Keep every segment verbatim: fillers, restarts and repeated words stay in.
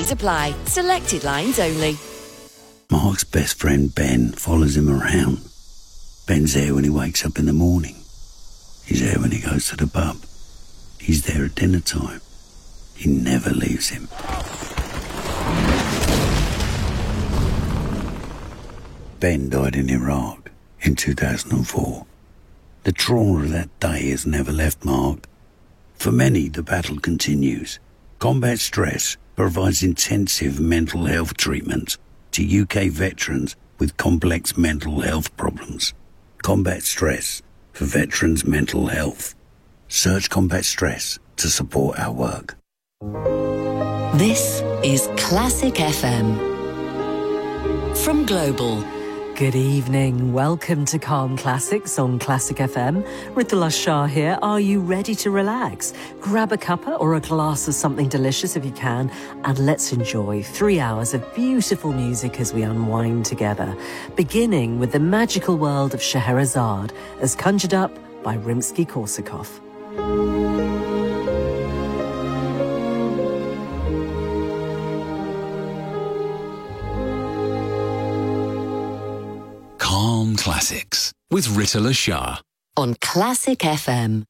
Conditions apply. Selected lines only. Mark's best friend Ben follows him around. Ben's there when he wakes up in the morning. He's there when he goes to the pub. He's there at dinner time. He never leaves him. Ben died in Iraq in two thousand four. The trauma of that day has never left Mark. For many, the battle continues. Combat Stress provides intensive mental health treatment to U K veterans with complex mental health problems. Combat Stress for veterans' mental health. Search Combat Stress to support our work. This is Classic F M. From Global. Good evening. Welcome to Calm Classics on Classic F M. Ritula Shah here. Are you ready to relax? Grab a cuppa or a glass of something delicious if you can, and let's enjoy three hours of beautiful music as we unwind together, beginning with the magical world of Scheherazade as conjured up by Rimsky-Korsakov. Calm Classics with Ritula Shah on Classic F M.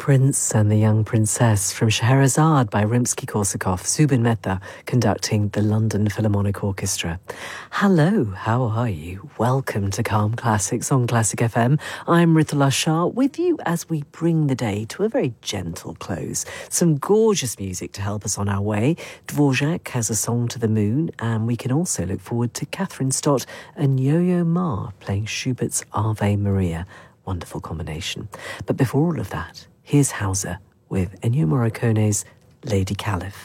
Prince and the Young Princess from Scheherazade by Rimsky-Korsakov, Zubin Mehta conducting the London Philharmonic Orchestra. Hello, how are you? Welcome to Calm Classics on Classic F M. I'm Ritula Shah with you as we bring the day to a very gentle close. Some gorgeous music to help us on our way. Dvorak has a song to the moon, and we can also look forward to Catherine Stott and Yo-Yo Ma playing Schubert's Ave Maria. Wonderful combination. But before all of that, here's Hauser with Ennio Morricone's Lady Caliph.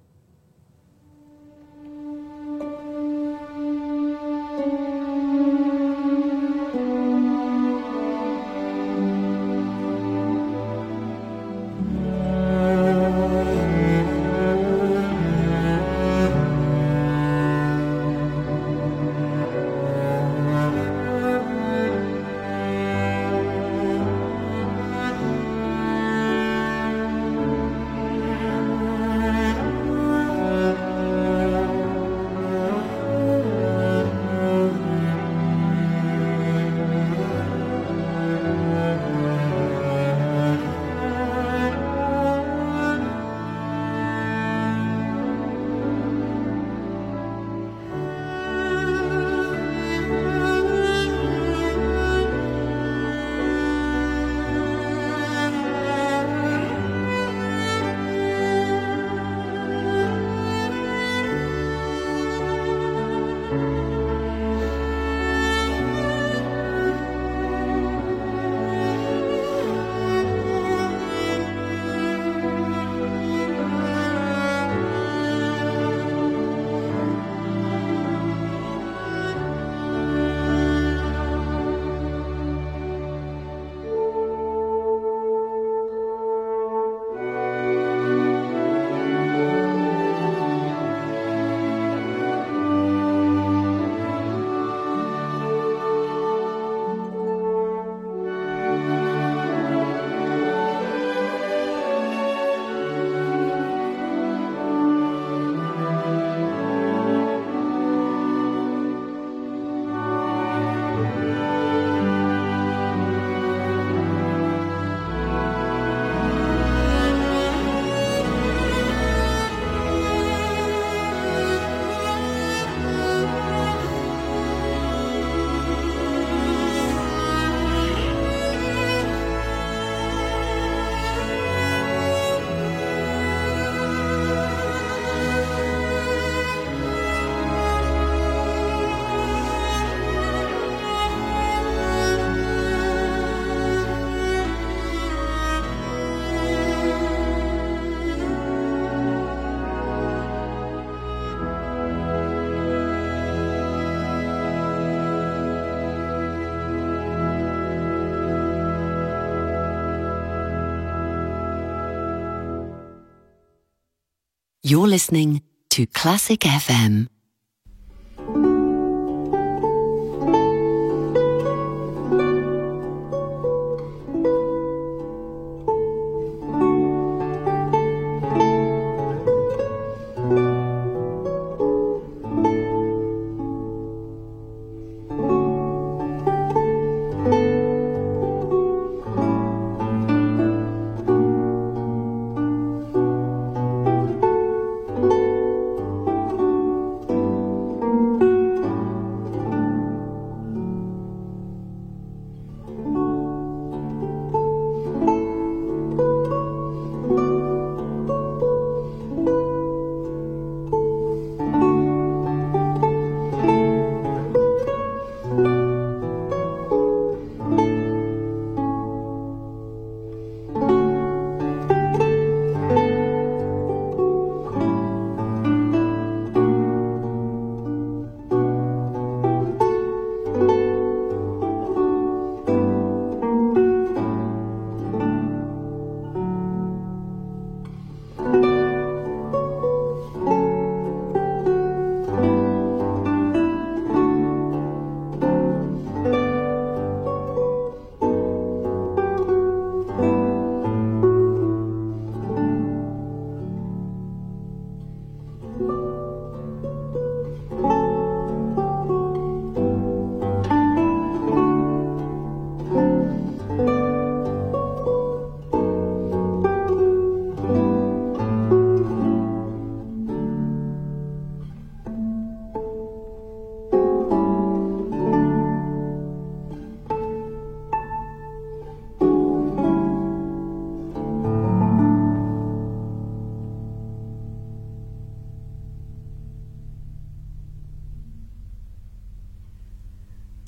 You're listening to Classic F M.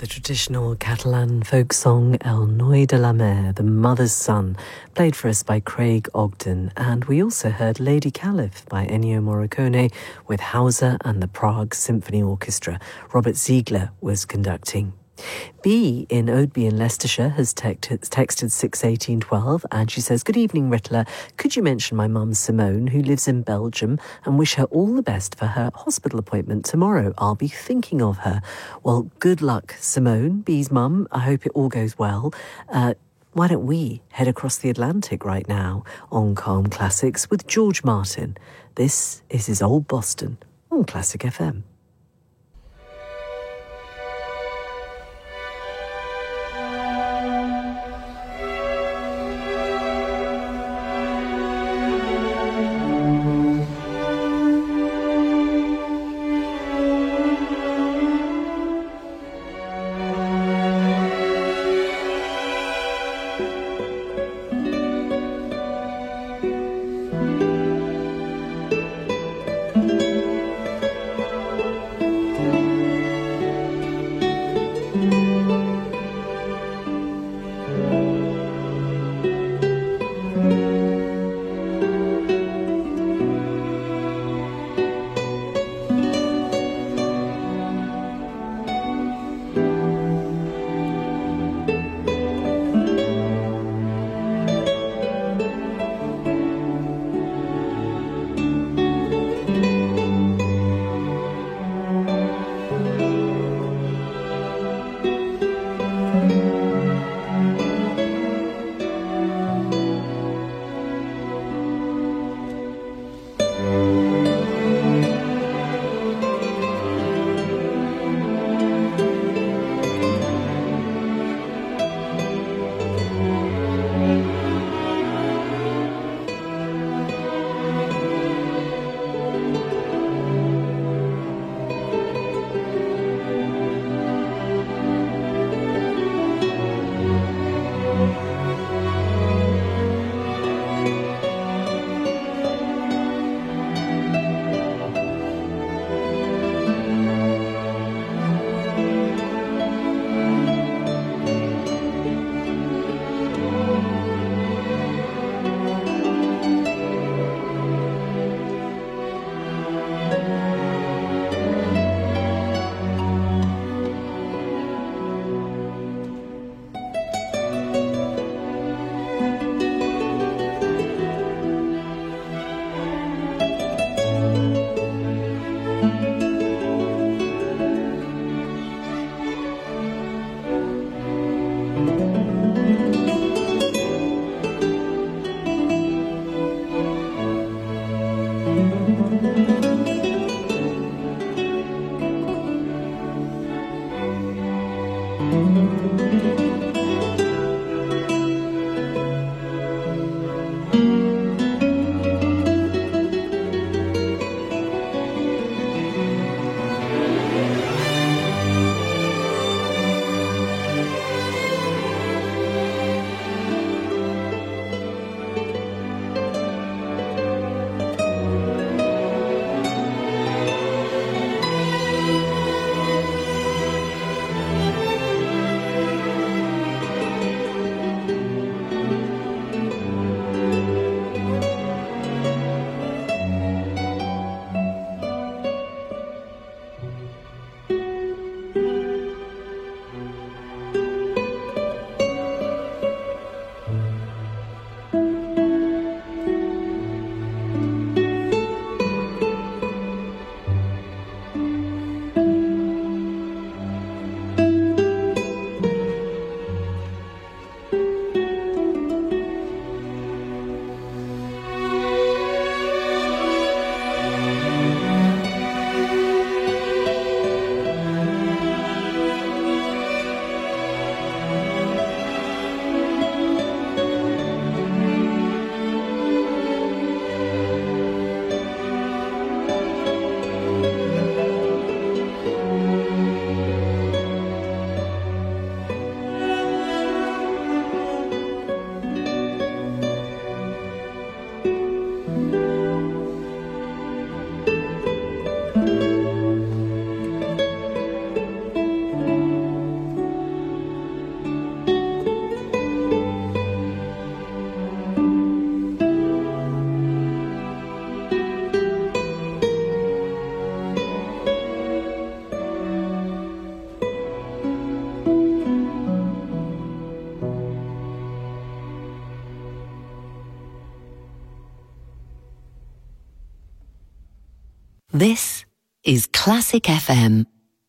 the traditional Catalan folk song El Noi de la Mer, the Mother's Son, played for us by Craig Ogden. And we also heard Lady Caliph by Ennio Morricone with Hauser and the Prague Symphony Orchestra. Robert Ziegler was conducting. B in Oadby in Leicestershire has text- texted six eighteen twelve, and she says, "Good evening, Rittler. Could you mention my mum Simone, who lives in Belgium, and wish her all the best for her hospital appointment tomorrow? I'll be thinking of her." Well, good luck, Simone, B's mum. I hope it all goes well. Uh, why don't we head across the Atlantic right now on Calm Classics with George Martin. This is his Old Boston on Classic F M. This is Classic F M.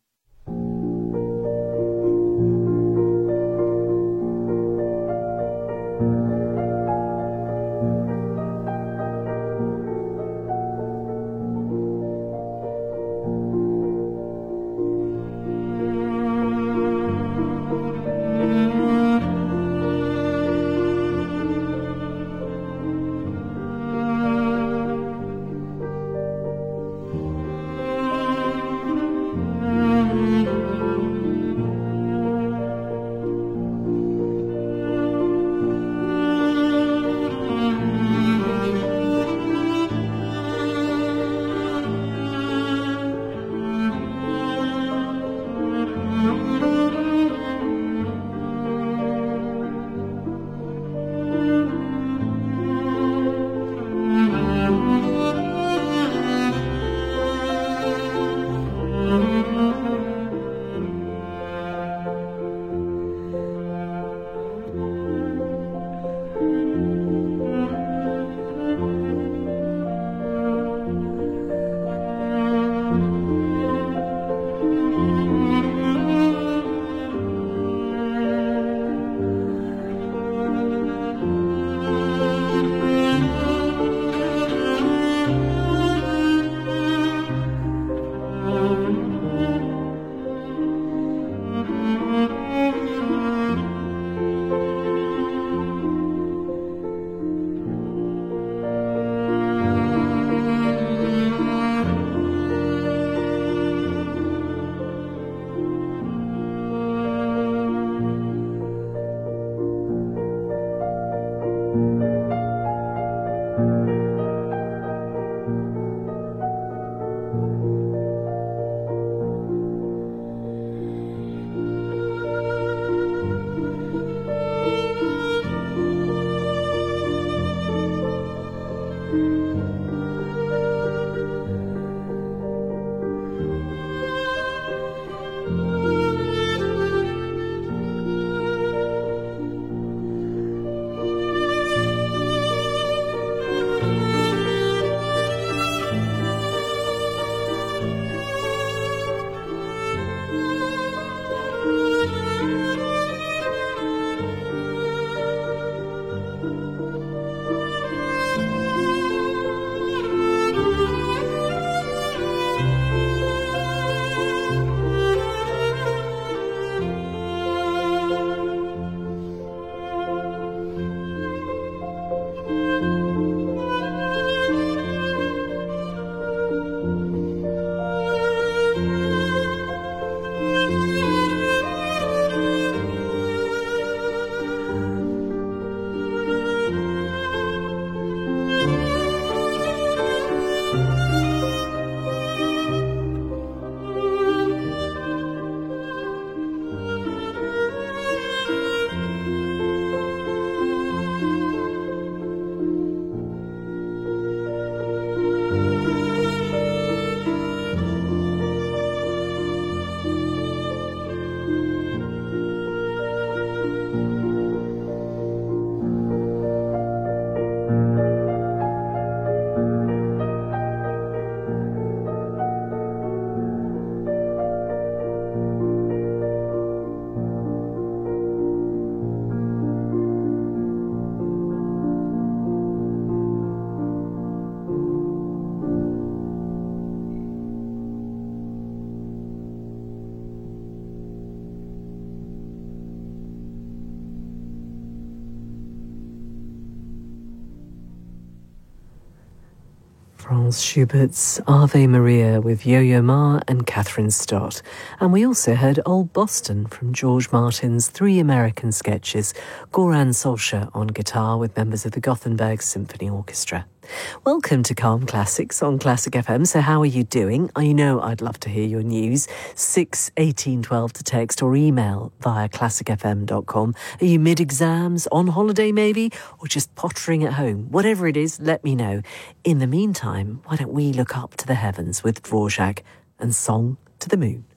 Franz Schubert's Ave Maria with Yo-Yo Ma and Catherine Stott. And we also heard Old Boston from George Martin's Three American Sketches, Goran Solskjaer on guitar with members of the Gothenburg Symphony Orchestra. Welcome to Calm Classics on Classic F M. So how are you doing? I know I'd love to hear your news. six eighteen twelve to text or email via classic f m dot com. Are you mid-exams, on holiday maybe, or just pottering at home? Whatever it is, let me know. In the meantime, why don't we look up to the heavens with Dvorak and Song to the Moon?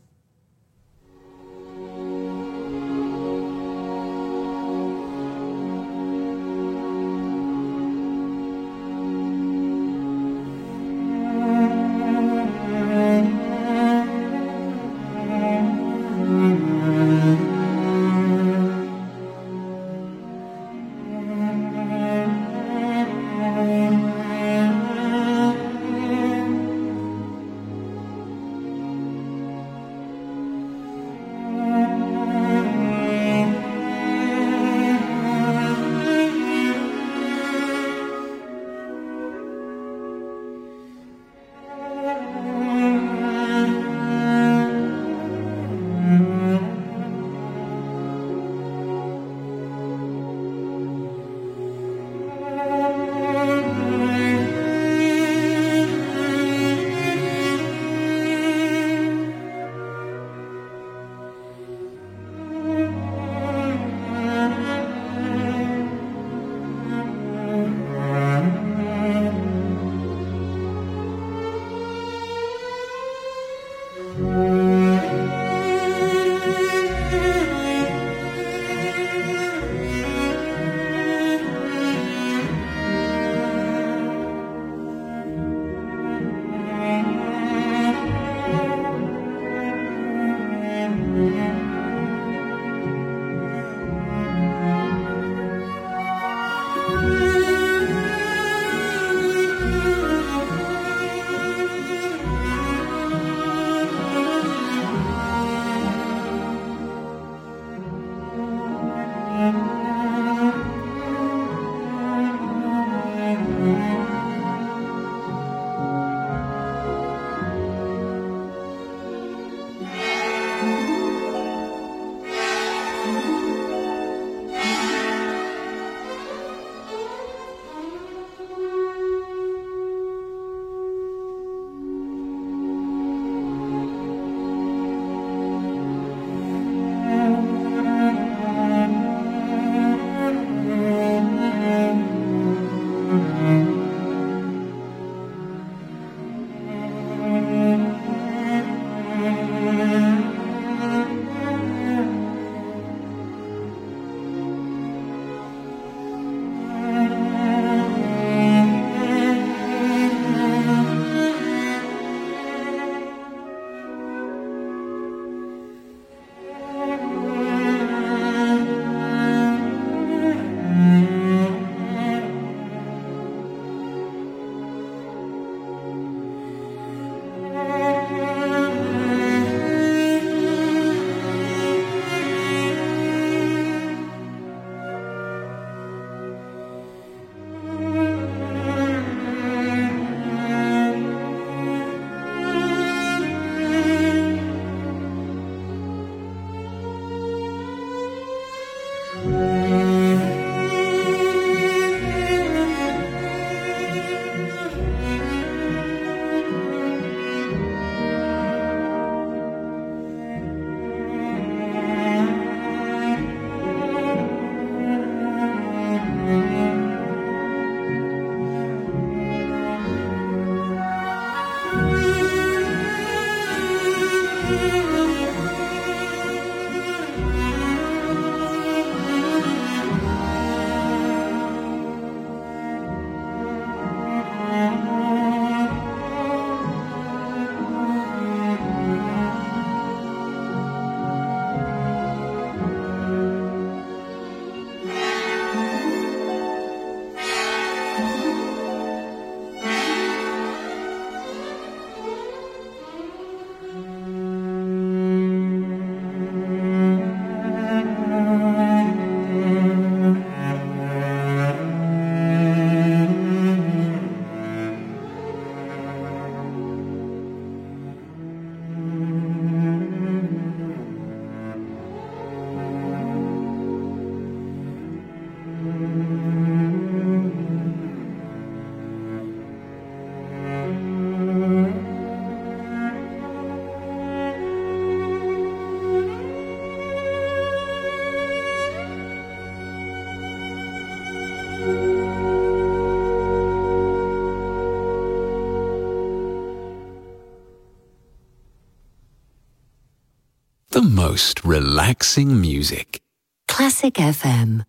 The most relaxing music. Classic F M.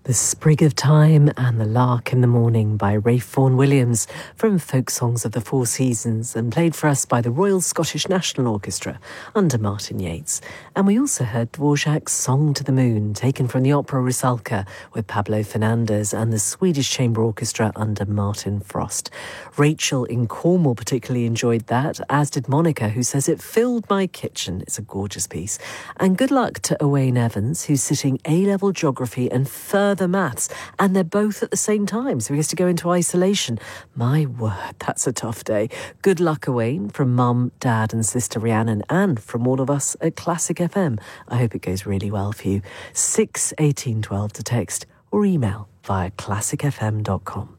The Sprig of Time and The Lark in the Morning by Ralph Vaughan Williams from Folk Songs of the Four Seasons, and played for us by the Royal Scottish National Orchestra under Martin Yates. And we also heard Dvorak's Song to the Moon, taken from the opera Rusalka with Pablo Fernandez and the Swedish Chamber Orchestra under Martin Frost. Rachel in Cornwall particularly enjoyed that, as did Monica, who says it filled my kitchen. It's a gorgeous piece. And good luck to Owain Evans, who's sitting A-level geography and further the maths, and they're both at the same time, so he has to go into isolation. My word, that's a tough day. Good luck, Owain, from Mum, Dad and Sister Rhiannon, and from all of us at Classic F M. I hope it goes really well for you. six eighteen twelve to text or email via classic f m dot com.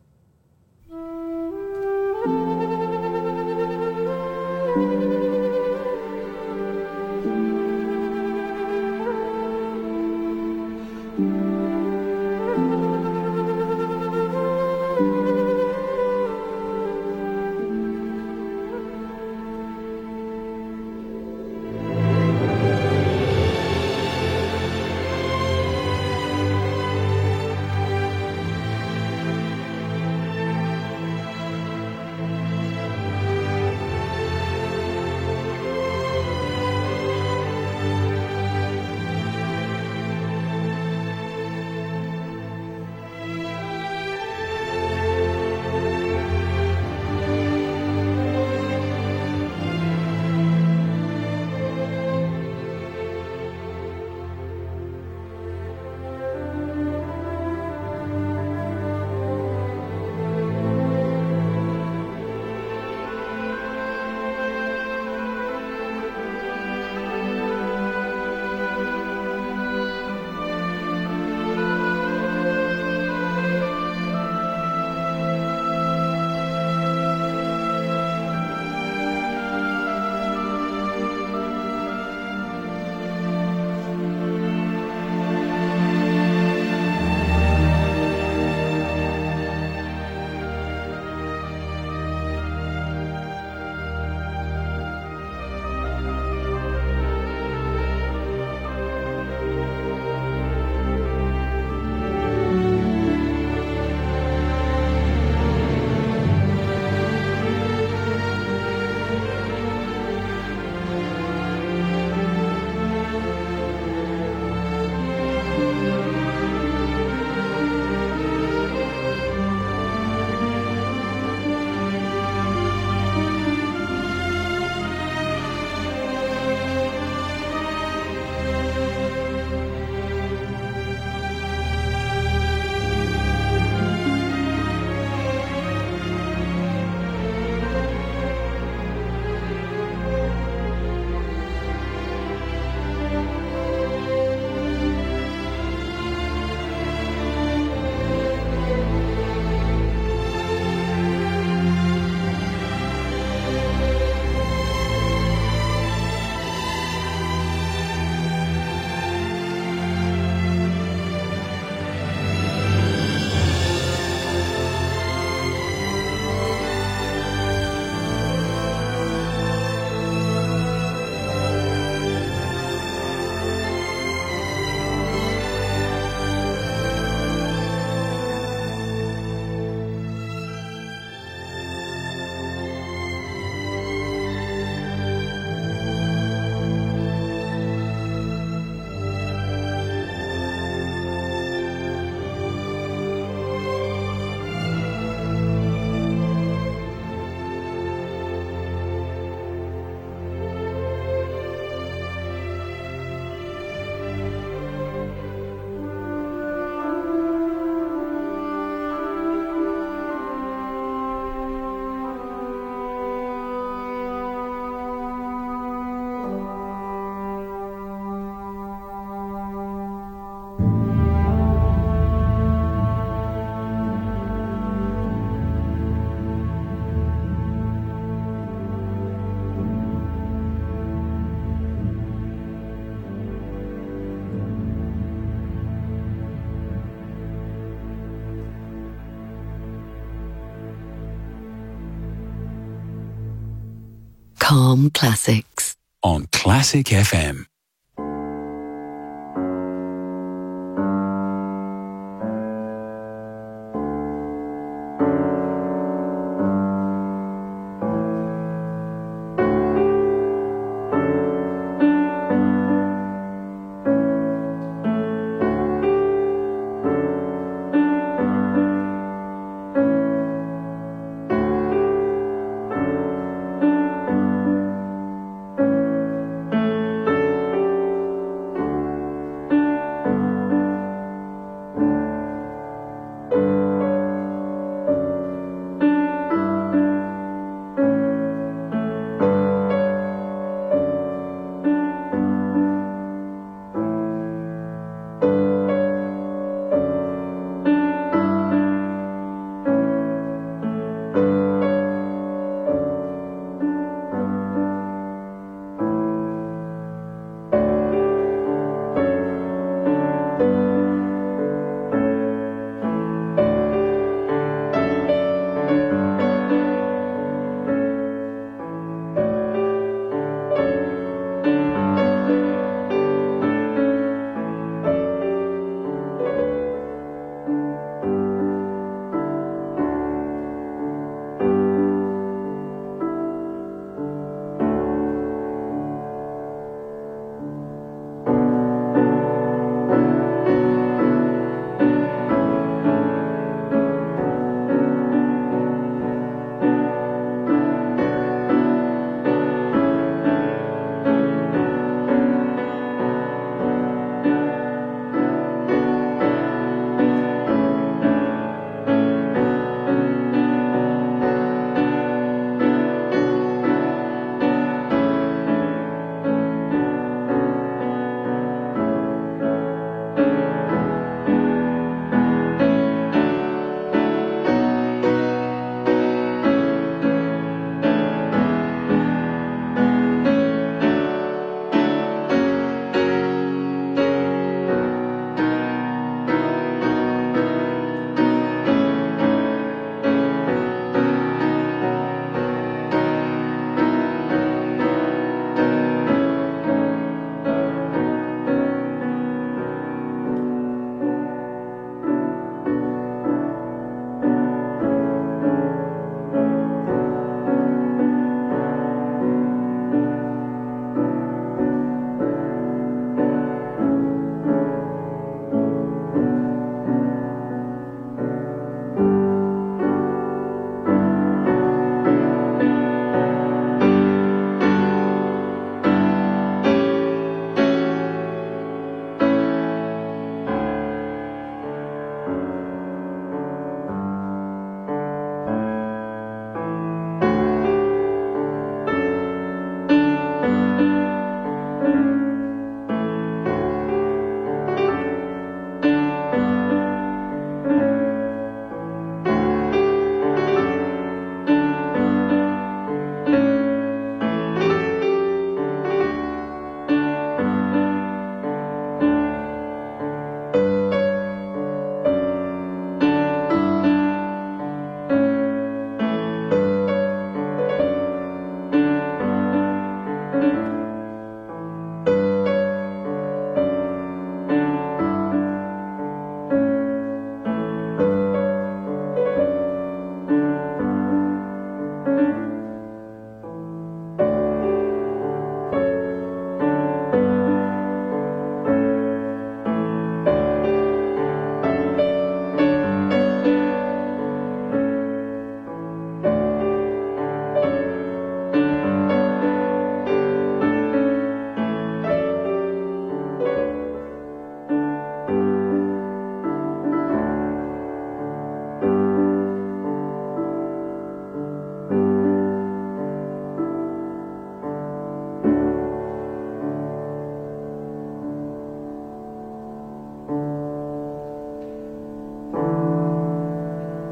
Calm Classics on Classic F M.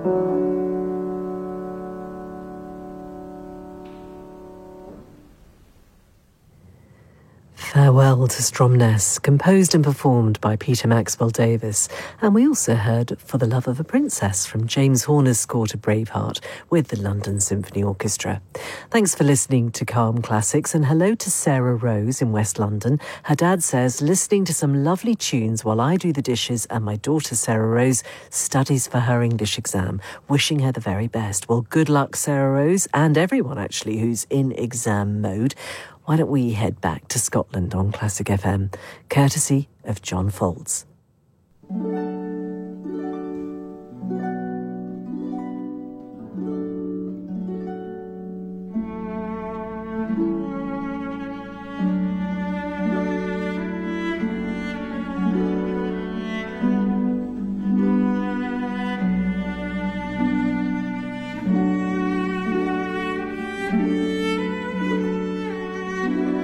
Farewell to Stromness, composed and performed by Peter Maxwell Davies. And we also heard For the Love of a Princess from James Horner's score to Braveheart with the London Symphony Orchestra. Thanks for listening to Calm Classics, and hello to Sarah Rose in West London. Her dad says, listening to some lovely tunes while I do the dishes and my daughter Sarah Rose studies for her English exam. Wishing her the very best. Well, good luck, Sarah Rose, and everyone actually who's in exam mode. Why don't we head back to Scotland on Classic F M, courtesy of John Foltz.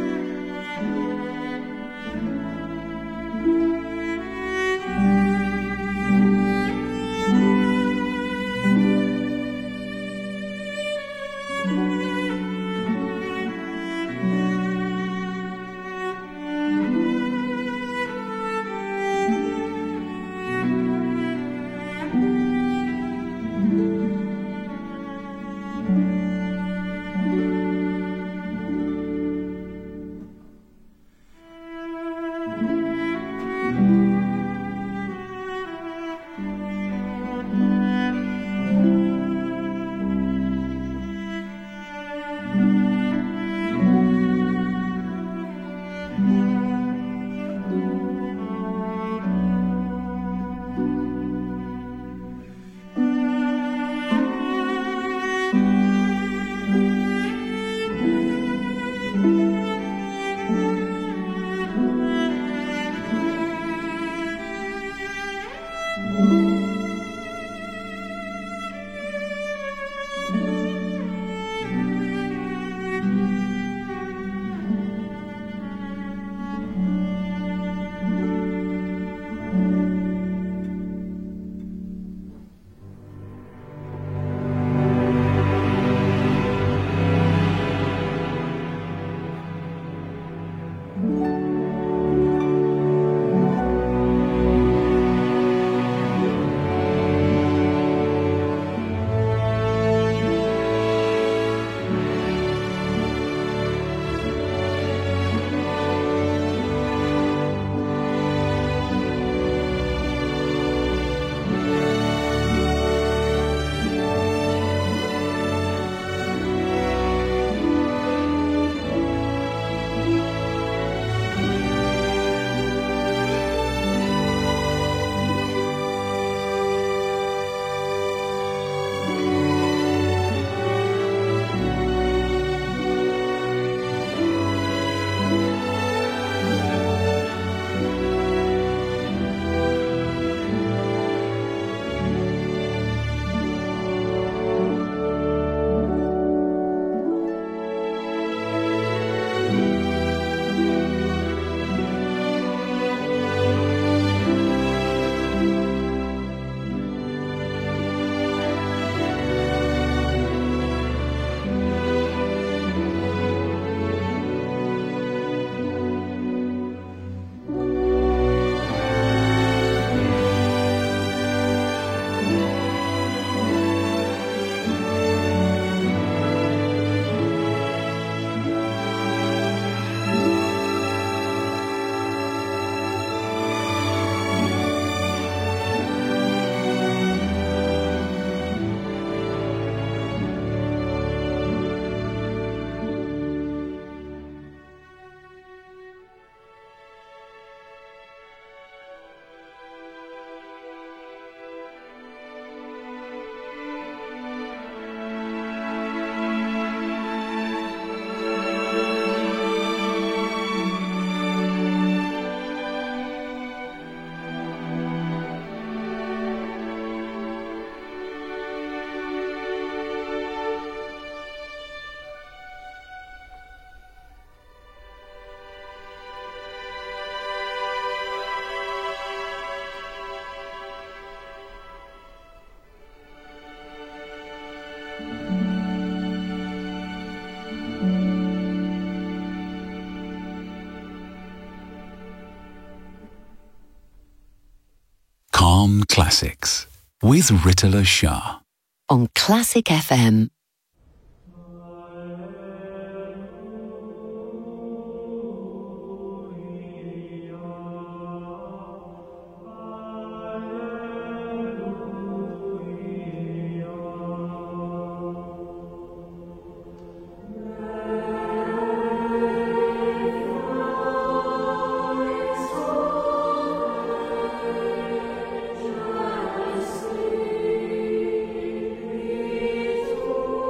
Thank you. Classics with Ritala Shah on Classic F M. Just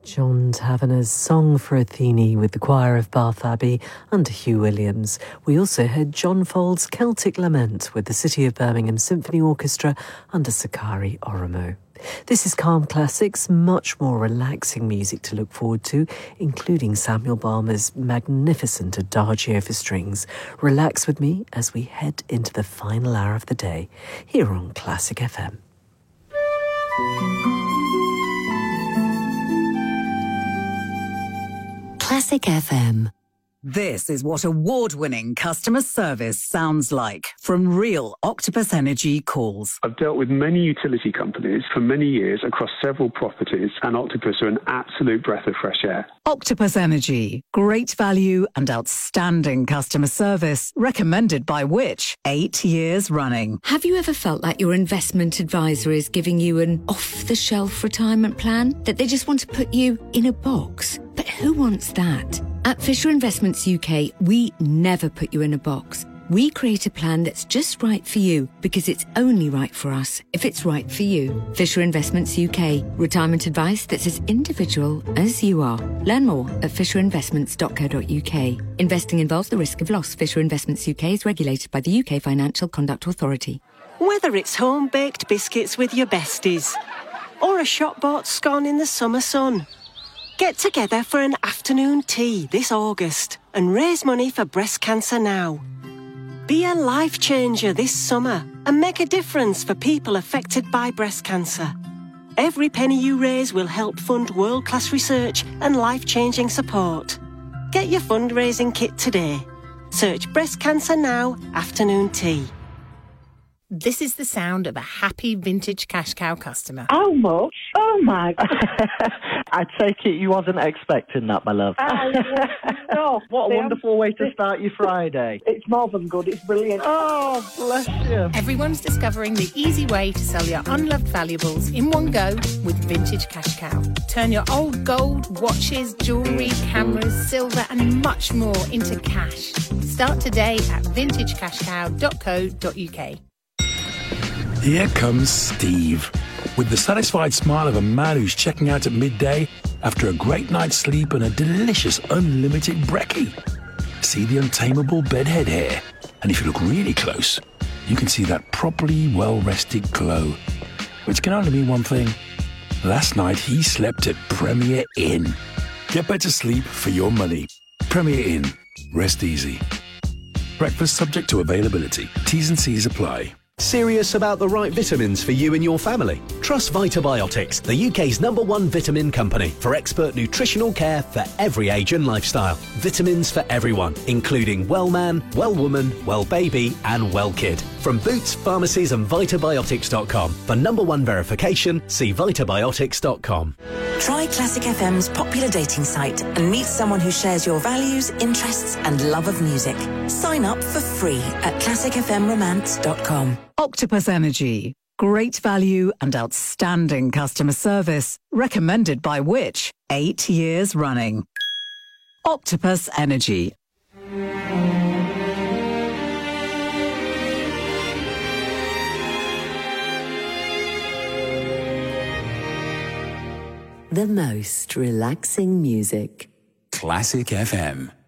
John Taverner's Song for Athene with the choir of Bath Abbey under Hugh Williams. We also heard John Fold's Celtic Lament with the City of Birmingham Symphony Orchestra under Sakari Oromo. This is Calm Classics, much more relaxing music to look forward to, including Samuel Balmer's magnificent Adagio for strings. Relax with me as we head into the final hour of the day here on Classic F M. Classic F M. This is what award-winning customer service sounds like from real Octopus Energy calls. I've dealt with many utility companies for many years across several properties, and Octopus are an absolute breath of fresh air. Octopus Energy. Great value and outstanding customer service. Recommended by Which? Eight years running. Have you ever felt like your investment advisor is giving you an off-the-shelf retirement plan? That they just want to put you in a box? But who wants that? At Fisher Investments U K, we never put you in a box. We create a plan that's just right for you because it's only right for us if it's right for you. Fisher Investments U K. Retirement advice that's as individual as you are. Learn more at fisher investments dot co dot uk. Investing involves the risk of loss. Fisher Investments U K is regulated by the U K Financial Conduct Authority. Whether it's home-baked biscuits with your besties or a shop-bought scone in the summer sun, get together for an afternoon tea this August and raise money for breast cancer now. Be a life changer this summer and make a difference for people affected by breast cancer. Every penny you raise will help fund world-class research and life-changing support. Get your fundraising kit today. Search Breast Cancer Now Afternoon Tea. This is the sound of a happy vintage cash cow customer. How much? Oh my God. I take it you wasn't expecting that, my love. Uh, no. What a wonderful way to start your Friday. It's more than good, it's brilliant. Oh, bless you. Everyone's discovering the easy way to sell your unloved valuables in one go with Vintage Cash Cow. Turn your old gold, watches, jewellery, cameras, silver and much more into cash. Start today at vintage cash cow dot co dot uk. Here comes Steve, with the satisfied smile of a man who's checking out at midday after a great night's sleep and a delicious unlimited brekkie. See the untamable bedhead hair, and if you look really close, you can see that properly well-rested glow, which can only mean one thing. Last night he slept at Premier Inn. Get better sleep for your money. Premier Inn. Rest easy. Breakfast subject to availability. T's and C's apply. Serious about the right vitamins for you and your family? Trust Vitabiotics, the U K's number one vitamin company for expert nutritional care for every age and lifestyle. Vitamins for everyone, including well man, well woman, well baby and well kid. From Boots, pharmacies and vitabiotics dot com. For number one verification, see vitabiotics dot com. Try Classic F M's popular dating site and meet someone who shares your values, interests and love of music. Sign up for free at classic f m romance dot com. Octopus Energy. Great value and outstanding customer service. Recommended by Which? Eight years running. Octopus Energy. The most relaxing music. Classic F M.